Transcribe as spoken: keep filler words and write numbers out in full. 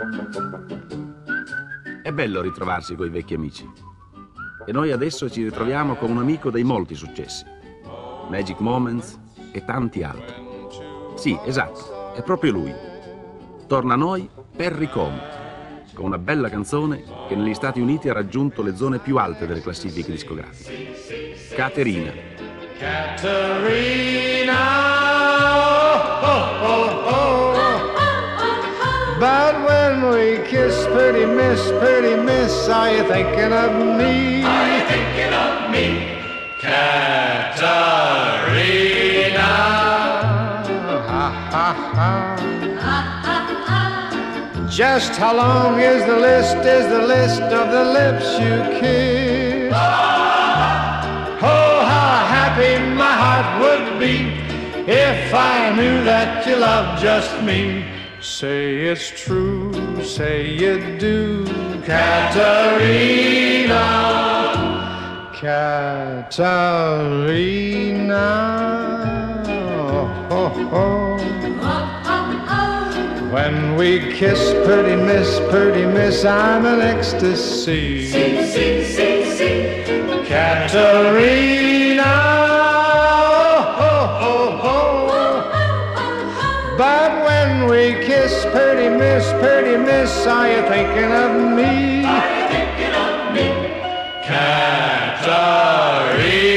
È bello ritrovarsi coi vecchi amici. E noi adesso ci ritroviamo con un amico dei molti successi. Magic Moments e tanti altri. Sì, esatto, è proprio lui. Torna a noi Perry Como, con una bella canzone che negli Stati Uniti ha raggiunto le zone più alte delle classifiche discografiche. Caterina. Caterina, oh, oh, oh. But when we kiss, pretty miss, pretty miss, are you thinking of me? Are you thinking of me? Caterina. Ha, ha, ha. Just how long is the list, is the list of the lips you kiss? Oh, how happy my heart would be if I knew that you loved just me. Say it's true, say you do, Caterina, Caterina. Oh, oh, oh. When we kiss, pretty miss, pretty miss, I'm in ecstasy. See, see, see, see. Caterina, oh, oh, oh. But when we kiss, pretty miss, pretty miss, are you thinking of me? Are you thinking of me? Caterina.